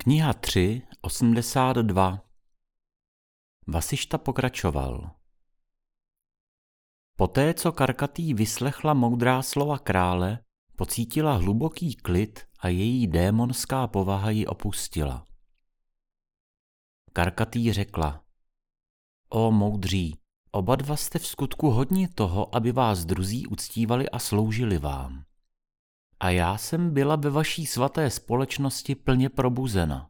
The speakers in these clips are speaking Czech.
Kniha 3, 82. Vasišta pokračoval. Poté, co Karkatý vyslechla moudrá slova krále, pocítila hluboký klid a její démonská povaha ji opustila. Karkatý řekla: O moudří, oba dva jste v skutku hodni toho, aby vás druzí uctívali a sloužili vám. A já jsem byla ve vaší svaté společnosti plně probuzena.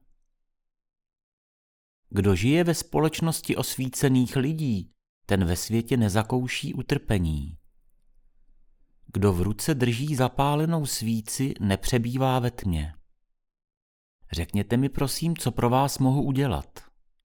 Kdo žije ve společnosti osvícených lidí, ten ve světě nezakouší utrpení. Kdo v ruce drží zapálenou svíci, nepřebývá ve tmě. Řekněte mi prosím, co pro vás mohu udělat.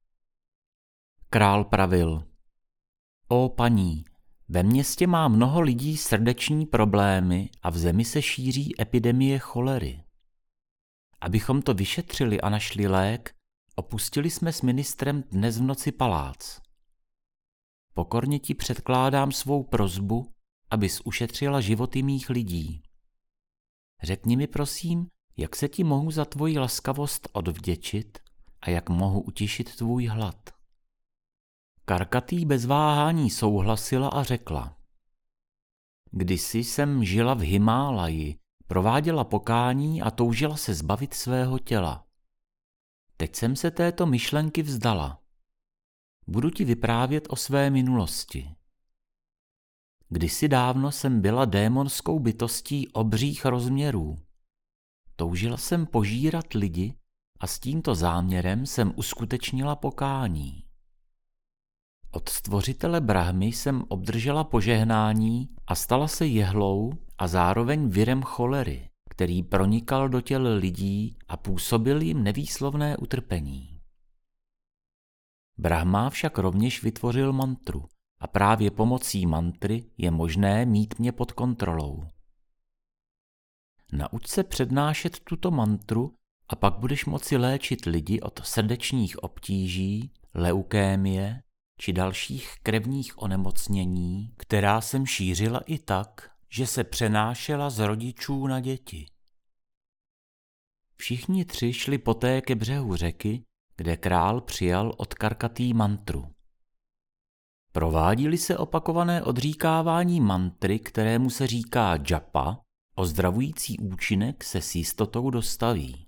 Král pravil: O paní, ve městě má mnoho lidí srdeční problémy a v zemi se šíří epidemie cholery. Abychom to vyšetřili a našli lék, opustili jsme s ministrem dnes v noci palác. Pokorně ti předkládám svou prosbu, abys ušetřila životy mých lidí. Řekni mi prosím, jak se ti mohu za tvoji laskavost odvděčit a jak mohu utišit tvůj hlad. Karkatý bez váhání souhlasila a řekla: Kdysi jsem žila v Himálaji, prováděla pokání a toužila se zbavit svého těla. Teď jsem se této myšlenky vzdala. Budu ti vyprávět o své minulosti. Kdysi dávno jsem byla démonskou bytostí obřích rozměrů. Toužila jsem požírat lidi a s tímto záměrem jsem uskutečnila pokání. Od stvořitele Brahmy jsem obdržela požehnání a stala se jehlou a zároveň virem cholery, který pronikal do těl lidí a působil jim nevýslovné utrpení. Brahma však rovněž vytvořil mantru a právě pomocí mantry je možné mít mě pod kontrolou. Nauč se přednášet tuto mantru a pak budeš moci léčit lidi od srdečních obtíží, leukémie či dalších krevních onemocnění, která jsem šířila i tak, že se přenášela z rodičů na děti. Všichni tři šli poté ke břehu řeky, kde král přijal od Karkatý mantru. Provádí-li se opakované odříkávání mantry, kterému se říká džapa, ozdravující účinek se s jistotou dostaví.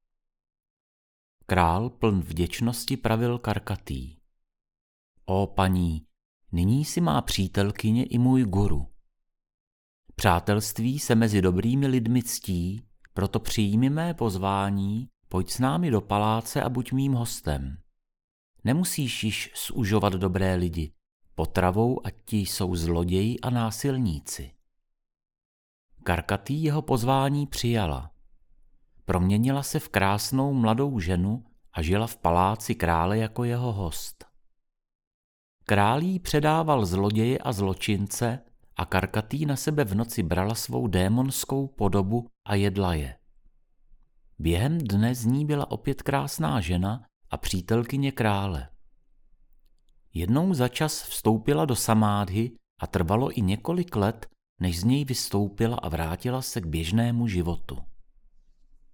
Král pln vděčnosti pravil Karkatý: O paní, nyní si má přítelkyně i můj guru. Přátelství se mezi dobrými lidmi ctí, proto přijmi mé pozvání, pojď s námi do paláce a buď mým hostem. Nemusíš již zužovat dobré lidi, potravou ať ti jsou zloději a násilníci. Karkatý jeho pozvání přijala. Proměnila se v krásnou mladou ženu a žila v paláci krále jako jeho host. Král jí předával zloděje a zločince a Karkatý na sebe v noci brala svou démonskou podobu a jedla je. Během dne z ní byla opět krásná žena a přítelkyně krále. Jednou za čas vstoupila do samádhy a trvalo i několik let, než z něj vystoupila a vrátila se k běžnému životu.